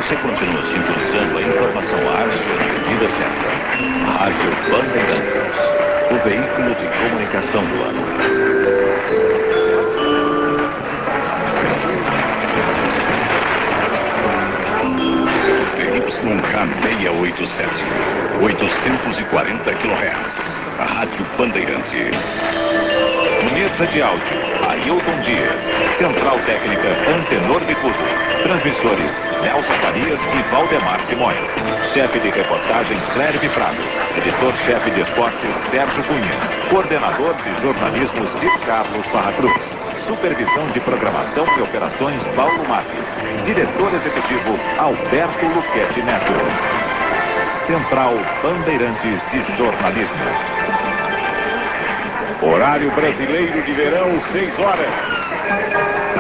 Você continua sintonizando a informação ágil na medida certa. Rádio Bandeirantes, o veículo de comunicação do ano. YK687, 840 kHz. Rádio Bandeirantes. Mesa de áudio, Ailton Dias. Central técnica, Antenor Bicudo. Transmissores, Nelson Farias e Valdemar Simões. Chefe de reportagem, Clérvio Prado. Editor-chefe de esportes, Sérgio Cunha. Coordenador de jornalismo, Ciro Carlos Barra Cruz. Supervisão de programação e operações, Paulo Marques. Diretor executivo, Alberto Luquete Neto. Central Bandeirantes de Jornalismo. Horário brasileiro de verão, 6 horas.